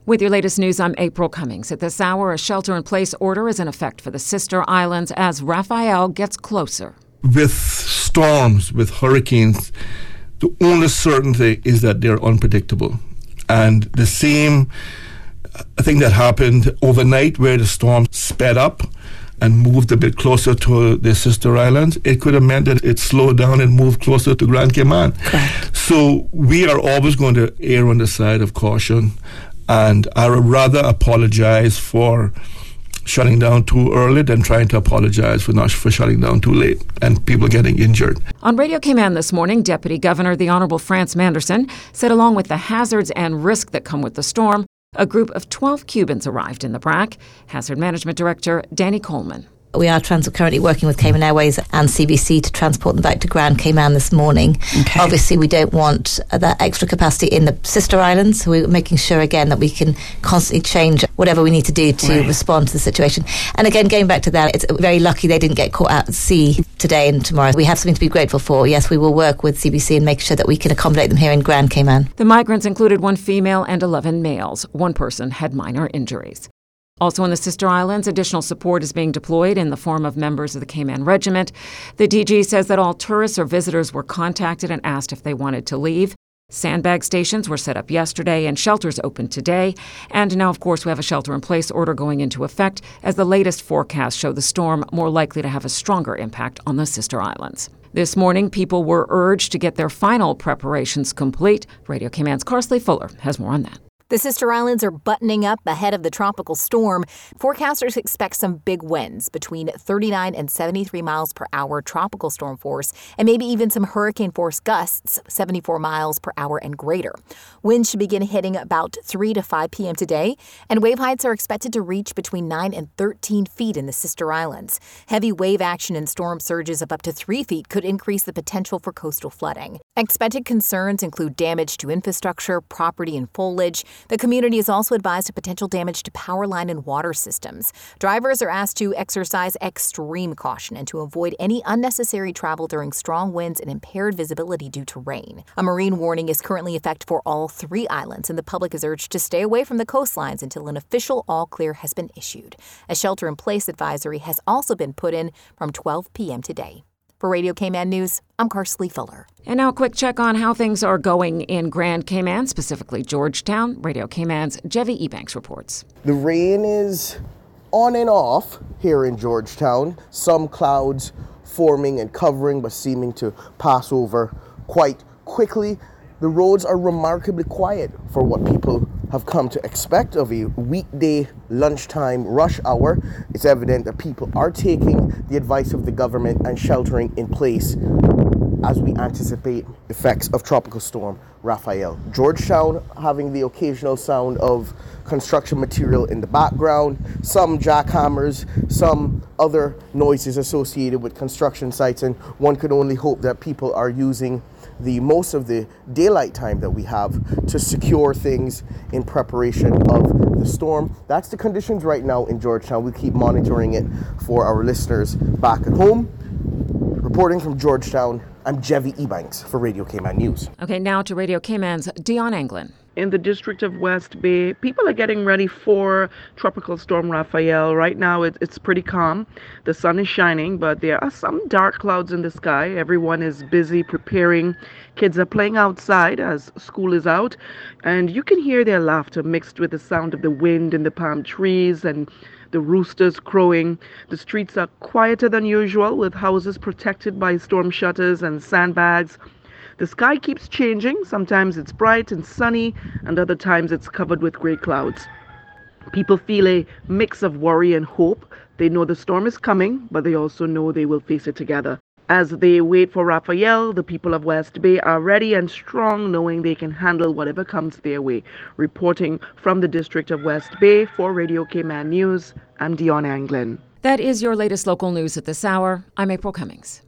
With your latest news, I'm April Cummings. At this hour, a shelter-in-place order is in effect for the Sister Islands as Rafael gets closer. With storms, with hurricanes, the only certainty is that they're unpredictable. And the same thing that happened overnight where the storm sped up and moved a bit closer to the Sister Islands, it could have meant that it slowed down and moved closer to Grand Cayman. Correct. So we are always going to err on the side of caution. And I would rather apologize for shutting down too early than trying to apologize for shutting down too late and people getting injured. On Radio Cayman this morning, Deputy Governor the Honorable France Manderson said along with the hazards and risk that come with the storm, a group of 12 Cubans arrived in the BRAC. Hazard Management Director Danny Coleman. We are currently working with Cayman Airways and CBC to transport them back to Grand Cayman this morning. Okay. Obviously, we don't want that extra capacity in the Sister Islands, so we're making sure, again, that we can constantly change whatever we need to do to respond to the situation. And again, going back to that, it's very lucky they didn't get caught out at sea today and tomorrow. We have something to be grateful for. Yes, we will work with CBC and make sure that we can accommodate them here in Grand Cayman. The migrants included 1 female and 11 males. 1 person had minor injuries. Also in the Sister Islands, additional support is being deployed in the form of members of the Cayman Regiment. The DG says that all tourists or visitors were contacted and asked if they wanted to leave. Sandbag stations were set up yesterday and shelters opened today. And now, of course, we have a shelter-in-place order going into effect as the latest forecasts show the storm more likely to have a stronger impact on the Sister Islands. This morning, people were urged to get their final preparations complete. Radio Cayman's Carsley Fuller has more on that. The Sister Islands are buttoning up ahead of the tropical storm. Forecasters expect some big winds between 39 and 73 miles per hour tropical storm force and maybe even some hurricane force gusts, 74 miles per hour and greater. Winds should begin hitting about 3 to 5 p.m. today, and wave heights are expected to reach between 9 and 13 feet in the Sister Islands. Heavy wave action and storm surges of up to 3 feet could increase the potential for coastal flooding. Expected concerns include damage to infrastructure, property, and foliage. The community is also advised of potential damage to power line and water systems. Drivers are asked to exercise extreme caution and to avoid any unnecessary travel during strong winds and impaired visibility due to rain. A marine warning is currently in effect for all 3 islands, and the public is urged to stay away from the coastlines until an official all-clear has been issued. A shelter-in-place advisory has also been put in from 12 p.m. today. For Radio Cayman News, I'm Carsley Fuller. And now a quick check on how things are going in Grand Cayman, specifically Georgetown. Radio Cayman's Jevi Ebanks reports. The rain is on and off here in Georgetown. Some clouds forming and covering but seeming to pass over quite quickly. The roads are remarkably quiet for what people have come to expect of a weekday lunchtime rush hour. It's evident that people are taking the advice of the government and sheltering in place as we anticipate effects of Tropical Storm Rafael. Georgetown having the occasional sound of construction material in the background, some jackhammers, some other noises associated with construction sites, and one could only hope that people are using the most of the daylight time that we have to secure things in preparation of the storm. That's the conditions right now in Georgetown. We'll keep monitoring it for our listeners back at home. Reporting from Georgetown, I'm Jevi Ebanks for Radio Cayman News. Okay, now to Radio Cayman's Dion Anglin. In the district of West Bay, people are getting ready for Tropical Storm Rafael. Right now, it's pretty calm. The sun is shining, but there are some dark clouds in the sky. Everyone is busy preparing. Kids are playing outside as school is out, and you can hear their laughter mixed with the sound of the wind in the palm trees and the roosters crowing. The streets are quieter than usual, with houses protected by storm shutters and sandbags. The sky keeps changing. Sometimes it's bright and sunny, and other times it's covered with gray clouds. People feel a mix of worry and hope. They know the storm is coming, but they also know they will face it together. As they wait for Rafael, the people of West Bay are ready and strong, knowing they can handle whatever comes their way. Reporting from the District of West Bay for Radio Cayman News, I'm Dion Anglin. That is your latest local news at this hour. I'm April Cummings.